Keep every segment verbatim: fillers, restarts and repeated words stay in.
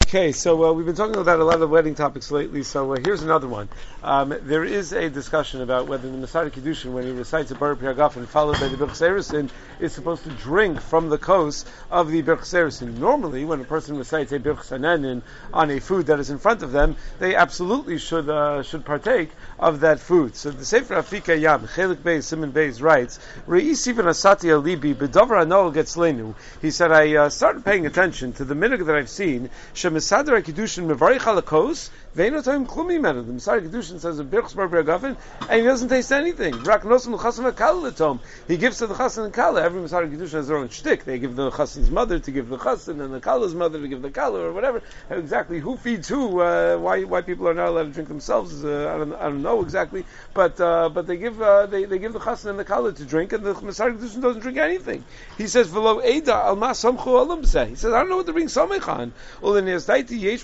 Okay, so uh, we've been talking about a lot of wedding topics lately, so uh, here's another one. Um, there is a discussion about whether the Masada Kiddushin, when he recites a Baruch Piragafen followed by the Birchas Erusin, is supposed to drink from the kos of the Birchas Erusin. Normally, when a person recites a Birchas Hanenin on a food that is in front of them, they absolutely should uh, should partake of that food. So the Sefer Afika Yam, Chelik Beis, Simon Beis writes, Re'isi v'nasati alibi, b'davar anol gets lenu. He said, I uh, started paying attention to the minhag that I've seen, Shemisadar Kiddushin mevarich halakos, ve'eno toim klum mimenu. The Masada Kiddushin says a Birchas Baruch Piragafen, and he doesn't taste anything. Rak nosem l'chasan v'kala l'tom. He gives to the chasan and kala. Every Masada Kiddushin has their own shtick. They give the chasan's mother to give the chasan, and the kala's mother to give the kala, or whatever. Exactly who feeds who? Uh, why why people are not allowed to drink themselves? Uh, I don't I don't know exactly, but uh, but they give uh, they they give the chasan and the kala to drink, and the Masada Kiddushin doesn't drink anything. He says v'lo eda al ma samchu olam b'zeh. He says I don't know what to bring samech on. He says,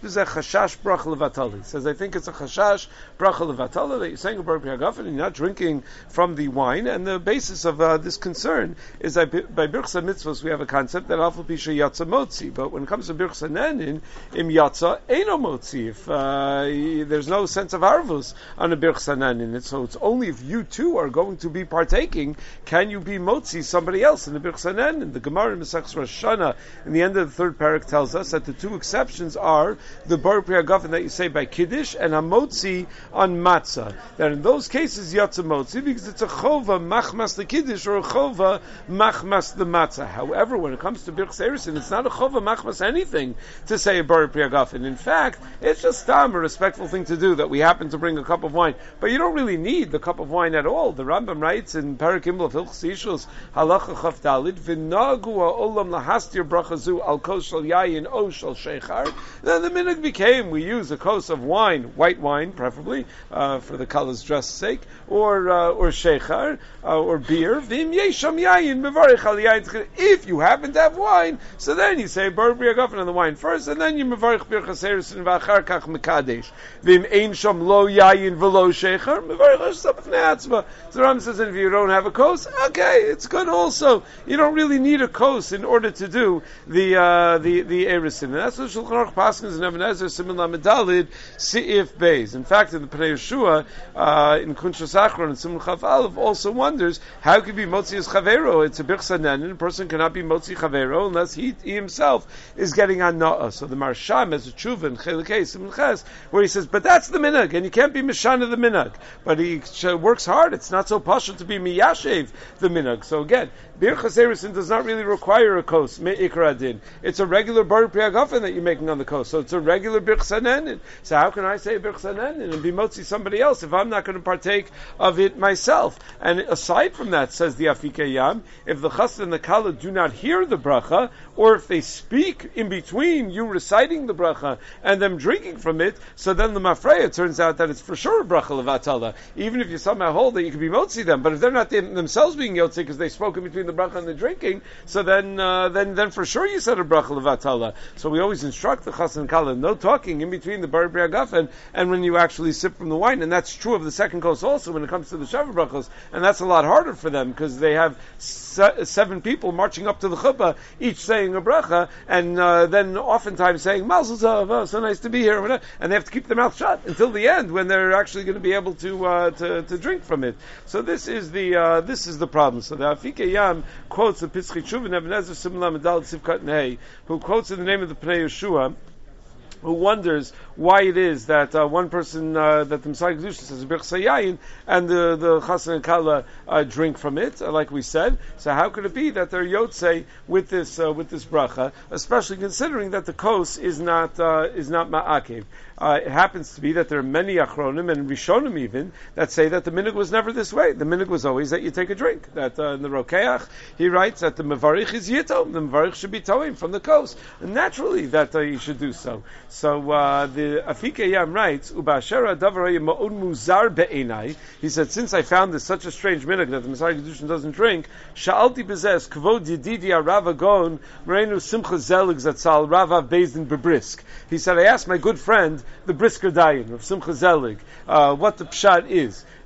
I think it's a chashash bracha levatala that you're saying a Baruch Piragafen and you're not drinking from the wine. And the basis of uh, this concern is that by Birchas HaMitzvos we have a concept that Alpha Pisha Yatza Motzi. But when it comes to Birchas Hanenin, Im Yatza Eino Motzi. If uh, there's no sense of arvus on a Birchas Hanenin, so it's only if you too are going to be partaking can you be Motzi somebody else in the Birchas Hanenin. The Gemara in Masechus Rosh Hashanah in the end of the third parak tells us that the two exceptions are the Baruch Piragafen that you say by Kiddush and Hamotzi on Matzah. That in those cases Yatza Motzi because it's a Chova Machmas the Kiddush or a Chova Machmas the Matzah. However, when it comes to Birchas Erusin, it's not a Chova Machmas anything to say a Baruch Piragafen. In fact, it's just tam, a respectful thing to do that we happen to bring a cup of wine. But you don't really need the cup of wine at all. The Rambam writes in Parak Gimel of Hilchos Yishus Halacha Chaf Dalid V'nagu ha'olam lahastir brachazu al kos shel yayin o shel sheichar. Then the minhag became we use a kos of wine, white wine preferably, uh, for the color's dress sake, or uh, or sheichar, uh, or beer. V'im yesham yayin mevarich al yayin. If you happen to have wine, so then you say Baruch Piragafen on the wine first, and then you mevarich Birchas Erusin v'achar kach mekadesh. V'im ein sham lo yayin v'lo sheichar mevarich hashtam b'fnei atzma. So the Rambam says, if you don't have a kos, okay, it's good also. You don't really need a kos in order to do the uh, the the Erusin. And that's what Shulchan Aruch Paskins and Even HaEzer Siman Lamed Daled Seif Beis. In fact, in the Pnei Yeshua, uh, in Kunshas Achron and Siman Chav Aleph also wonders how could be Motzi as Chavero. It's a Birchas Hanenin. A person cannot be Motzi Chavero unless he, he himself is getting on Na'ah. So the Marsham has a tshuva in Chelekei Siman Ches where he says, but that's the minhag, and you can't be Mishana the minhag. But he works hard. It's not so pashut to be Miyashev the minhag. So again, Birchas Erusin does not really require a kos me'ikra din. It's a regular Baruch Piragafen that you're making on the kos. So it's a regular Birchas Hanenin. So how can I say Birchas Hanenin and be motzi somebody else if I'm not going to partake of it myself? And aside from that, says the Afika Yam, if the chassan and the kala do not hear the bracha, or if they speak in between you reciting the bracha and them drinking from it, so then the mafreya turns out that it's for sure a bracha levatala. Even if you somehow hold that you can be motzi them, but if they're not themselves being yotzi because they spoke in between the bracha and the drinking, so then uh, then then for sure you said a bracha levatala. So we always instruct the chassan and kala, no talking in between the Baruch Piragafen and when you actually sip from the wine, and that's true of the second kos also when it comes to the Shavuot brachos, and that's a lot harder for them because they have se- seven people marching up to the chuppah, each saying a bracha, and uh, then oftentimes saying Mazel Tov, oh, so nice to be here, and they have to keep their mouth shut until the end when they're actually going to be able to uh, to, to drink from it. So this is the uh, this is the problem. So the Afika Yam quotes the Pischei Teshuva and Even HaEzer Siman Lamed Daled Sivkat Nei, who quotes in the name of the Pnei Yeshua, who wonders why it is that uh, one person uh, that the Masada Kiddushin says Birchas Hayayin and the the Chassan and Kala uh, drink from it, uh, like we said. So how could it be that they're yotzei with this uh, with this bracha, especially considering that the kos is not uh, is not ma'akev? Uh, it happens to be that there are many achronim and rishonim even that say that the minhag was never this way. The minhag was always that you take a drink. That uh, in the Rokeach he writes that the mevarich is yitom, the mevarich should be towing from the kos, and naturally that uh, you should do so. So uh, the Afika Yam writes, "Ubashera davar ma'od muzar be'enai." He said, since I found this such a strange minhag that the Masada Kiddushin doesn't drink, sha'alti bezes kvod yididi Rav Agon Reinu Simcha Zelig Zatzal Ravav Bezdin Bebrisk. He said, I asked my good friend the Brisker Dayan of Simcha Zelig uh, what the pshat is.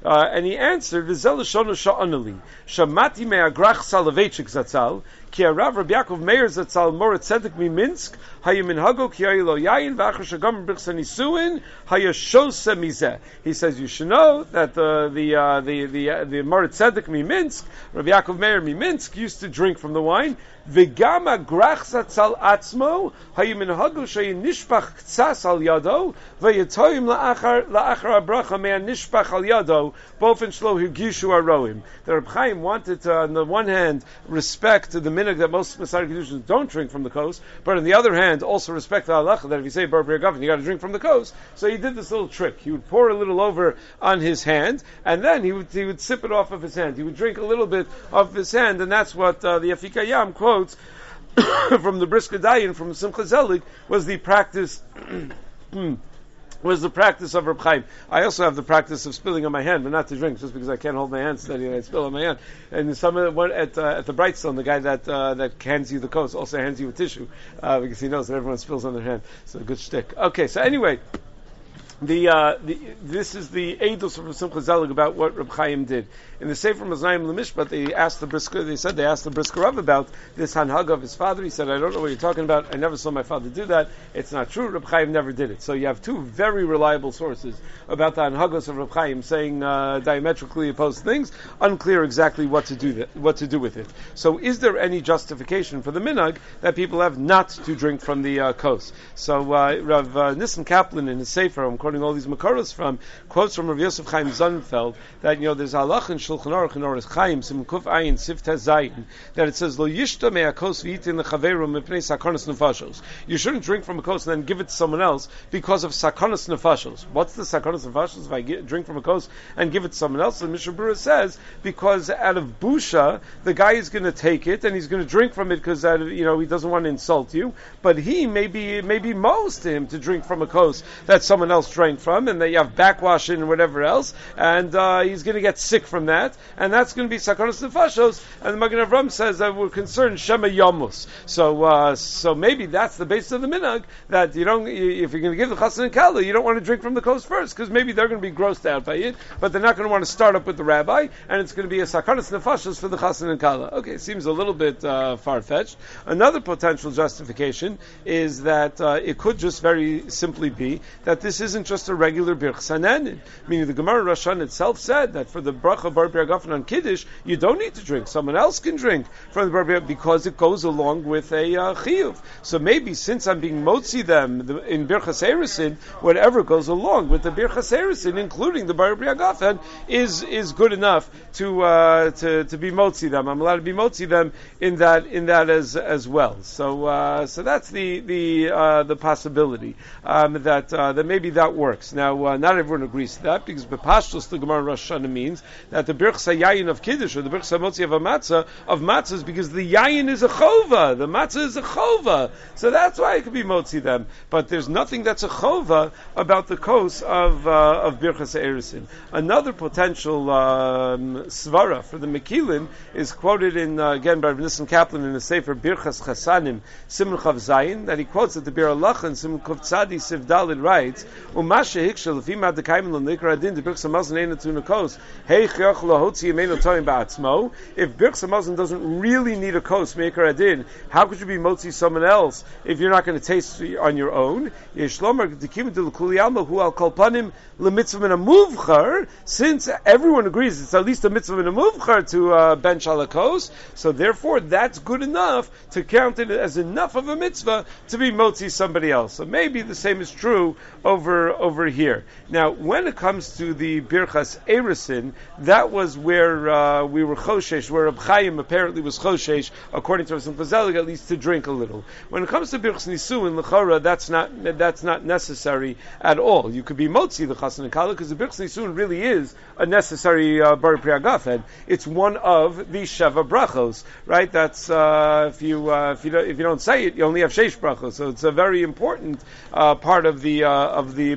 Uh, and he answered, "V'zel l'shono sha'anali shamati me'agrach Soloveitchik zatzal ki harav Rabbi Yaakov Meir zatzal morat tzedek miminsk hayamin hago ki haylo yayin v'achar shagam b'richsa nisuin hayashose mizeh." He says you should know that the the uh, the the uh, the morat tzedek miminsk, Rabbi Yaakov Meir miminsk, used to drink from the wine. V'gam agrach zatzal atzmo hayamin hago sheyin nishpach ktsas al yado v'yatoyim la'achar la'achar abracha me'an nishpach al yado. Both in Shlo Higishu Aroim. The Reb Chaim wanted to, on the one hand, respect the minhag that most Masari Kedushin don't drink from the coast, but on the other hand, also respect the halacha that if you say Bar B'Yer Gavin, you got to drink from the coast. So he did this little trick. He would pour a little over on his hand, and then he would he would sip it off of his hand. He would drink a little bit off his hand, and that's what uh, the Afikayam quotes from the Brisker Dayan from Simcha Zelig was the practice. was the practice of Reb Chaim. I also have the practice of spilling on my hand, but not to drink, just because I can't hold my hand steady and I spill on my hand. And some of one at uh, at the Brightstone, the guy that uh, that hands you the coats also hands you a tissue uh, because he knows that everyone spills on their hand. So good shtick. Okay, so anyway. The, uh, the this is the Eidos from Simcha Zelig about what Reb Chaim did. In the Sefer Maznayim Lemishpat, they asked the Brisker, they said they asked the Brisker Rav about this hanhag of his father. He said, "I don't know what you're talking about. I never saw my father do that. It's not true. Reb Chaim never did it." So you have two very reliable sources about the hanhagos of Reb Chaim saying uh, diametrically opposed things. Unclear exactly what to do that, what to do with it. So is there any justification for the minhag that people have not to drink from the uh, coast? So uh, Rav uh, Nissen Kaplan in his Sefer, I'm quoting all these makaros from, quotes from Rav Yosef Chaim Sonnenfeld that, you know, there's halach in Shulchan Aruch and Orach Chaim Sim Kuf Ayin Sif Tezayin that it says lo yishta me'akos v'yitin lechaveru mipnei sakonas nefashos. You shouldn't drink from a coast and then give it to someone else because of sakonas nefashos. What's the sakonas nefashos? If I get, drink from a coast and give it to someone else, the Mishnah Berurah says because out of busha the guy is going to take it and he's going to drink from it because you know he doesn't want to insult you, but he may be maybe most to him to drink from a coast that someone else drank from. And that you have backwashing and whatever else, and uh, he's going to get sick from that, and that's going to be sakonas nefashos. And the Magen Avram says that we're concerned shema yamus. So, uh, so maybe that's the basis of the minhag that you don't. If you're going to give the chassan and kala, you don't want to drink from the coast first because maybe they're going to be grossed out by it, but they're not going to want to start up with the rabbi, and it's going to be a sakonas nefashos for the chassan and kala. Okay, seems a little bit uh, far fetched. Another potential justification is that uh, it could just very simply be that this isn't just a regular birchas hanenin, meaning the Gemara Rosh Hashanah itself said that for the bracha bar b'yer gafen on kiddush you don't need to drink. Someone else can drink from the bar b'yer because it goes along with a uh, chiyuv. So maybe since I'm being motzi them the, in birchas erusin, whatever goes along with the birchas erusin, including the bar b'yer gafen, is is good enough to uh, to to be motzi them. I'm allowed to be motzi them in that in that as as well. So uh, so that's the the uh, the possibility um, that uh, that maybe that works. Now, uh, not everyone agrees to that because bepashtos the Gemara Rosh Hashanah means that the birchas hayayin of kiddush or the birchas hamotzi of a matzah of matzahs because the yayin is a chova, the matzah is a chova, so that's why it could be motzi them. But there's nothing that's a chova about the kos of uh, of birchas erusin. Another potential um, svara for the Mekilin is quoted in uh, again by Nissen Kaplan in the Sefer Birchas Chasanim Siman Chav Zayin that he quotes at the Bir Alachan Siman Kuf Tzadi Siv Dalid writes Umashe Hikshel if he mad the Kaimin Lo Nikra Adin the Birchas Hamazon Eina Tuna Kos Hey Chyoch Lo Hotzi Yemeinu Toim Ba'atzmo. If Birchas Hamazon doesn't really need a kos Meikar Adin, how could you be motzi someone else if you're not going to taste on your own? Yeshlomer Dikim de L'Kuli Alma Hu Al Kolpanim LeMitzvah Min HaMuvchar. Since everyone agrees it's at least a mitzvah Min HaMuvchar to uh, bench halakos, so therefore that's good enough to count it as enough of a mitzvah to be motzi somebody else. So maybe the same is true over over here. Now, when it comes to the Birchas Erusin, that was where uh, we were choshesh, where Reb Chaim apparently was choshesh, according to Rav Simcha Zelig, at least to drink a little. When it comes to Birchas Nisuin, l'chora, that's not that's not necessary at all. You could be motzi the chassan and kala because the Birchas Nisuin really is a necessary uh, bar priagafen. It's one of the sheva brachos, right? That's uh, if you uh, if you don't, if you don't say it, you only have sheish brachos. So it's a very important uh, part of the uh, of the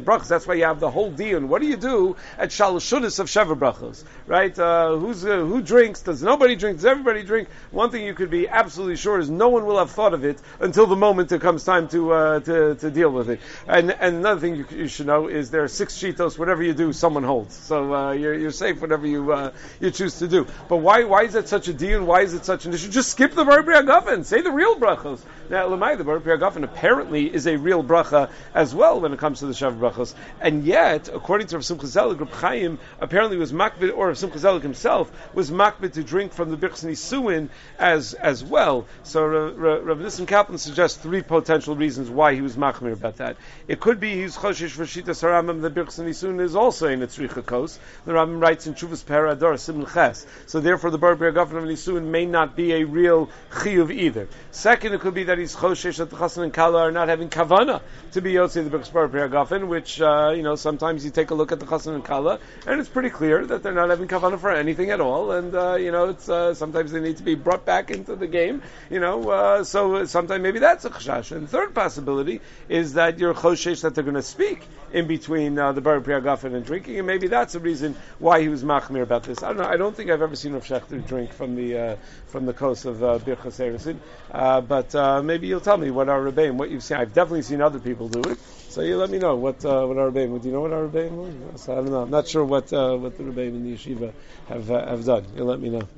brachos. That's why you have the whole deal. What do you do at shalashunis of sheva brachos, right? Uh, who's uh, who drinks? Does nobody drink? Does everybody drink? One thing you could be absolutely sure is no one will have thought of it until the moment it comes time to uh, to, to deal with it. And and another thing you, you should know is there are six shitos. Whatever you do, someone holds. So uh, you're you're safe whatever you uh, you choose to do. But why why is that such a deal? Why is it such an issue? Just skip the Bar Pri Hagafen. Say the real brachos. Now, Lamai, the Bar Pri Hagafen apparently is a real bracha as well when it comes to the Shav brachos. And yet, according to Rav Simcha Zelig, Reb Chaim apparently was makbid, or Rav Simcha Zelig himself was makbid to drink from the Birchas Nisuin as as well. So Rav Nissim Kaplan suggests three potential reasons why he was machmir about that. It could be he's choshesh for Shitas HaRambam. The Birchas Nisuin is also in a tzricha kos. The Rambam writes in Chuvas Perador Simon Ches. So therefore, the Bar Pri Hagafen of Nisuin may not be a real chiyuv either. Second, it could be that he's choshesh that the Chassan and Kala are not having kavana to be Yotzei the Birchas Bar Pri Hagafen, which uh, you know sometimes you take a look at the Chassan and Kala and it's pretty clear that they're not having kavana for anything at all, and uh, you know it's uh, sometimes they need to be brought back into the game. You know, uh, so sometimes maybe that's a chashash. And third possibility is that you're choshesh that they're going to speak in between uh, the Bar Pri Hagafen and drinking, and maybe that's a reason why he was machmir about this. I don't know. I don't think I've ever seen Rav Shechter drink from the uh, from the coast of uh, Birchas Eresin, uh, but uh, maybe you'll tell me what our Rebbeim, what you've seen. I've definitely seen other people do it, so you let me know what uh, what our Rebbeim. Do you know what our Rebbeim was? So I don't know. I'm not sure what uh, what the Rebbeim in the yeshiva have uh, have done. You let me know.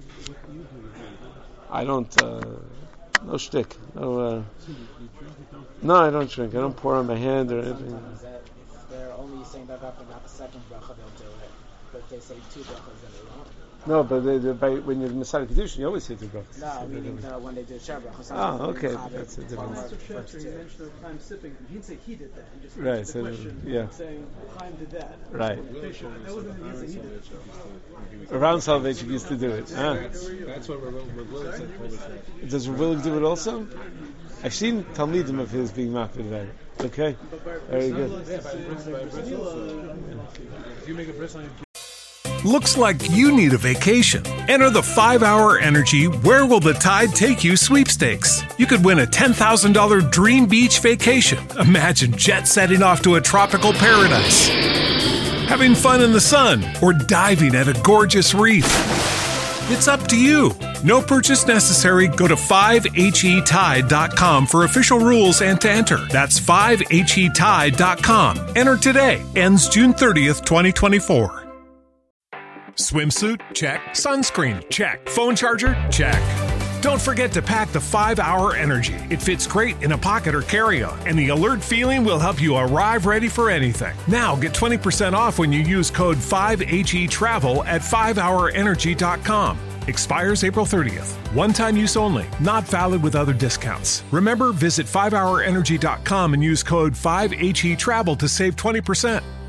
I don't. Uh, no shtick. No. Uh, no, I don't drink. I don't pour on my hand or anything. They're only saying that after not the second bracha they'll do it, but they say two brachas then they won't. No, but they, they, by, when you're Masada Kedushin, you always say two brachas. No, meaning uh, when they do Shav brachas. Oh, okay, that's a different. Master Shefter, you mentioned the time sipping. He didn't say he did that. He just right, answered so the question, yeah. saying Chaim did that. Right. That wasn't he said he did it. Around Salvation used to do it. Ah. That's, that's what Rav Willig said. Does Rav Willig do it also? I've seen Talmidim of his being makbid about it. Okay, very good. If you make a bris on your Looks like you need a vacation. Enter the five hour Energy Where Will the Tide Take You sweepstakes. You could win a ten thousand dollars dream beach vacation. Imagine jet setting off to a tropical paradise, having fun in the sun, or diving at a gorgeous reef. It's up to you. No purchase necessary. Go to five H E tide dot com for official rules and to enter. That's five H E tide dot com. Enter today. Ends June thirtieth, twenty twenty-four. Swimsuit? Check. Sunscreen? Check. Phone charger? Check. Don't forget to pack the five hour Energy. It fits great in a pocket or carry-on, and the alert feeling will help you arrive ready for anything. Now get twenty percent off when you use code five H E travel at five hour energy dot com. Expires April thirtieth. One-time use only. Not valid with other discounts. Remember, visit five hour energy dot com and use code five H E travel to save twenty percent.